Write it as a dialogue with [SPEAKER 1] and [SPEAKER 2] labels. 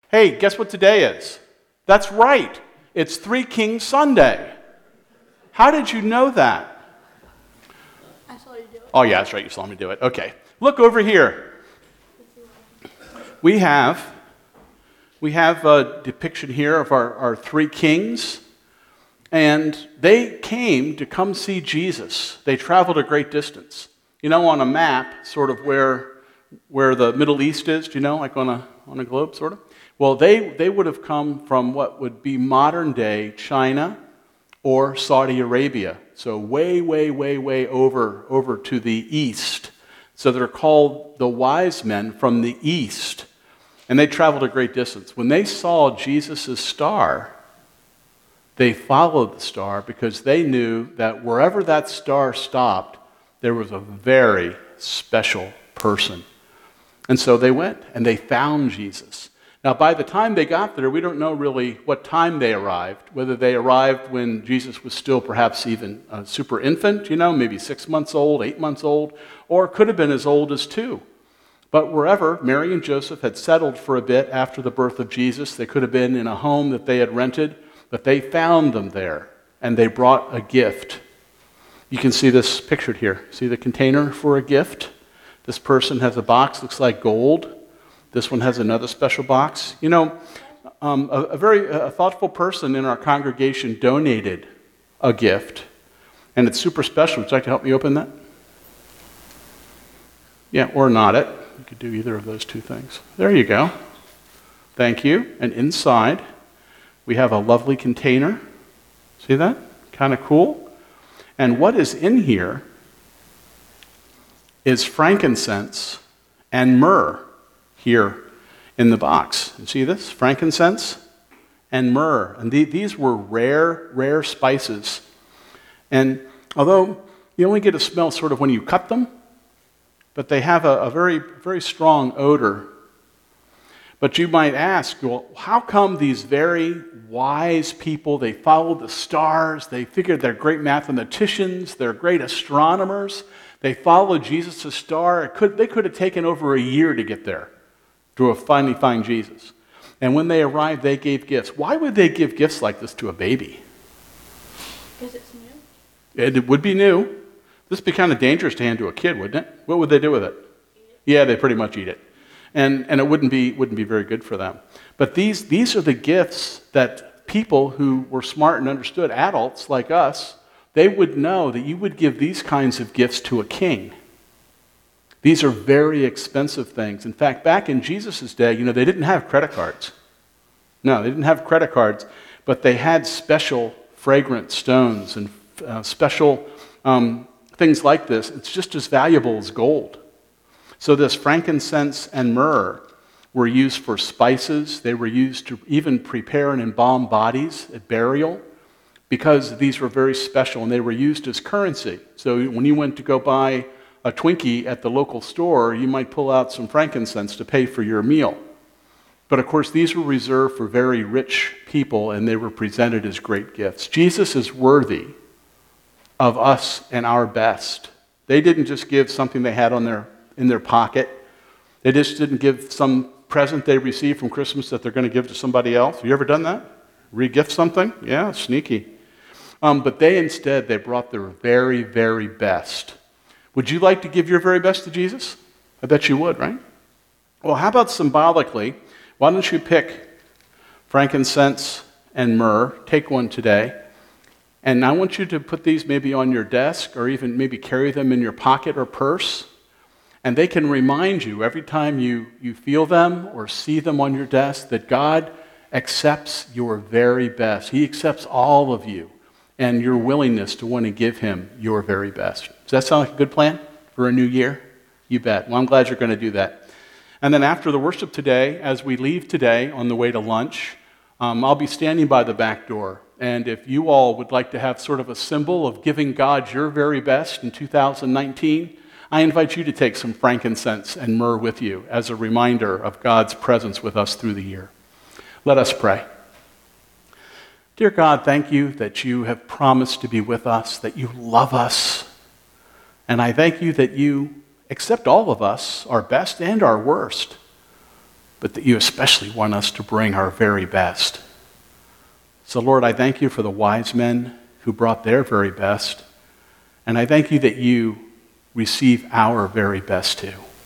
[SPEAKER 1] Hey, guess what today is? That's right. It's Three Kings Sunday. How did you know that?
[SPEAKER 2] I saw you do it.
[SPEAKER 1] Oh, yeah, that's right. You saw me do it. Okay. Look over here. We have a depiction here of our three kings, and they came to come see Jesus. They traveled a great distance. You know, on a map, sort of where the Middle East is, do you know, like on a globe, sort of? Well, they would have come from what would be modern-day China or Saudi Arabia, so way, way, way, way over to the east. So they're called the wise men from the east. And they traveled a great distance. When they saw Jesus' star, they followed the star because they knew that wherever that star stopped, there was a very special person. And so they went and they found Jesus. Now, by the time they got there, we don't know really what time they arrived, whether they arrived when Jesus was still perhaps even a super infant, maybe 6 months old, 8 months old, or could have been as old as 2. But wherever Mary and Joseph had settled for a bit after the birth of Jesus, they could have been in a home that they had rented, but they found them there, and they brought a gift. You can see this pictured here. See the container for a gift? This person has a box, looks like gold. This one has another special box. A very thoughtful person in our congregation donated a gift, and it's super special. Would you like to help me open that? Yeah, or not it. You could do either of those two things. There you go. Thank you. And inside, we have a lovely container. See that? Kind of cool. And what is in here is frankincense and myrrh here in the box. You see this? Frankincense and myrrh. And these were rare spices. And although you only get a smell sort of when you cut them, but they have a very, very strong odor. But you might ask, well, how come these very wise people, they followed the stars, they figured they're great mathematicians, they're great astronomers, they followed Jesus' star. They could have taken over a year to get there, to finally find Jesus. And when they arrived, they gave gifts. Why would they give gifts like this to a baby?
[SPEAKER 2] Because it's new.
[SPEAKER 1] It would be new. This would be kind of dangerous to hand to a kid, wouldn't it? What would they do with it? Yeah, they pretty much eat it. And it wouldn't be very good for them. But these are the gifts that people who were smart and understood, adults like us, they would know that you would give these kinds of gifts to a king. These are very expensive things. In fact, back in Jesus' day, they didn't have credit cards. No, they didn't have credit cards, but they had special fragrant stones and special things like this. It's just as valuable as gold. So this frankincense and myrrh were used for spices. They were used to even prepare and embalm bodies at burial because these were very special, and they were used as currency. So when you went to go buy a Twinkie at the local store, you might pull out some frankincense to pay for your meal. But of course, these were reserved for very rich people, and they were presented as great gifts. Jesus is worthy of us and our best. They didn't just give something they had in their pocket. They just didn't give some present they received from Christmas that they're going to give to somebody else. Have you ever done that? Re-gift something? Yeah, sneaky. But they brought their very, very best. Would you like to give your very best to Jesus? I bet you would, right? Well, how about symbolically, why don't you pick frankincense and myrrh, take one today, and I want you to put these maybe on your desk or even maybe carry them in your pocket or purse, and they can remind you every time you feel them or see them on your desk that God accepts your very best. He accepts all of you and your willingness to want to give Him your very best. Does that sound like a good plan for a new year? You bet. Well, I'm glad you're going to do that. And then after the worship today, as we leave today on the way to lunch, I'll be standing by the back door. And if you all would like to have sort of a symbol of giving God your very best in 2019, I invite you to take some frankincense and myrrh with you as a reminder of God's presence with us through the year. Let us pray. Dear God, thank you that you have promised to be with us, that you love us. And I thank you that you accept all of us, our best and our worst. but that you especially want us to bring our very best. So Lord, I thank you for the wise men who brought their very best, and I thank you that you receive our very best too.